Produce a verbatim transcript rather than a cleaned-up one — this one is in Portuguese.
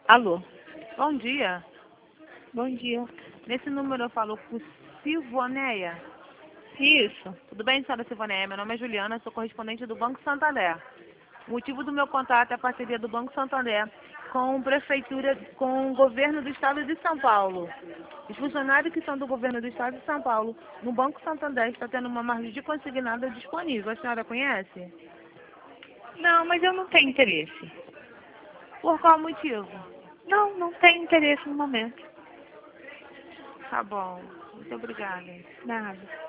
Alô, Bom dia. bom dia. Nesse número eu falo com Silvoneia. Isso. Tudo bem, senhora Silvoneia? Meu nome é Juliana, sou correspondente do Banco Santander. O motivo do meu contato é a parceria do Banco Santander com a prefeitura, com o governo do estado de São Paulo. Os funcionários que são do governo do estado de São Paulo, no Banco Santander, está tendo uma margem de consignada disponível. A senhora conhece? Não, mas eu não tenho interesse. Por qual motivo? Não, não tenho interesse no momento. Tá bom. Muito obrigada. Nada.